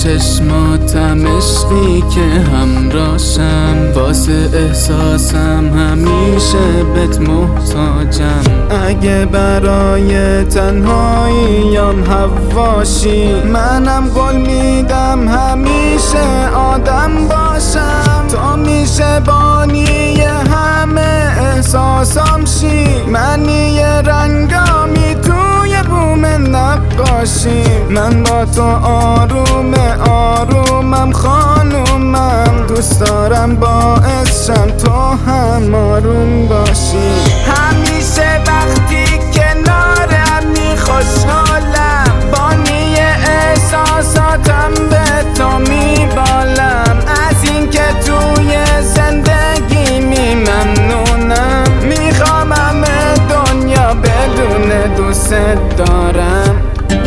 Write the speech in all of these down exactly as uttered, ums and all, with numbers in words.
چشماتم عشقی که همراشم، واسه احساسم همیشه بهت محتاجم. اگه برای تنهاییم حواشی، منم قول میدم همیشه آدم باشم. تو میشه بانی همه احساسام شی، منی رنگامی توی بوم نقاشی. من با تو آروم آرومم خانومم، دوست دارم باعث شم تو هم آروم باشی. همیشه وقتی کنارمی خوشحالم، بانی احساساتم به تو میبالم. از این که توی زندگی می ممنونم، میخوام همه دنیا بدون دوست دارم.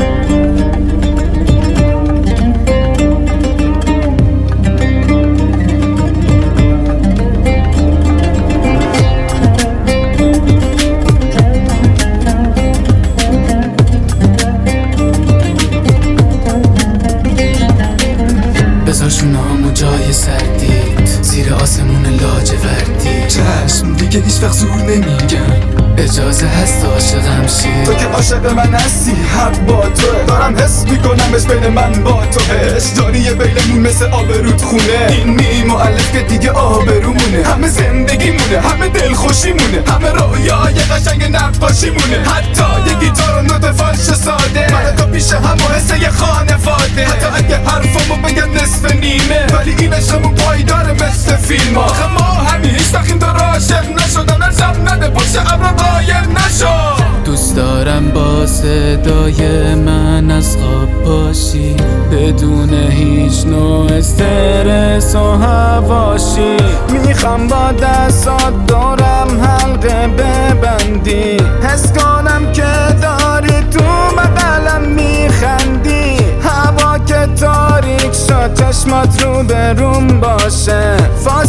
بذار شونهامو جای سردید، زیر آسمون لاجوردی. چشم دیگه هیچ وقت زور نمیگم، اجازه هست عاشقم شی. تو که عاشق من هستی، حق با توه. دارم حس میکنم بس بین من با تو عشق داریه بینمون مثل آب رود خونه. این می مؤلف که دیگه آبرومونه، همه زندگیمونه، همه دلخوشیمونه، همه رویای قشنگ نقاشیمونه. حتی یه گیتار و نوت فالش ساده، من تو پیش هم و حسه یه خانواده. حتی اگه حرفمو بگم نصف نیمه، ولی این عشقمون پایداره مثل فیلم. آخه ما همین هیچ وقت این دار عاشق نشدم، نرسم نده پشت ابر قایر نشد. دوست دارم با صدای من از خواب باشی، بدون هیچ نوع استرس و حواشی. میخوام با دستات دورم حلقه ببندی، حس کنم که داری تو بغلم میخندی. هوا که تاریک شد چشمات رو به روم باشه،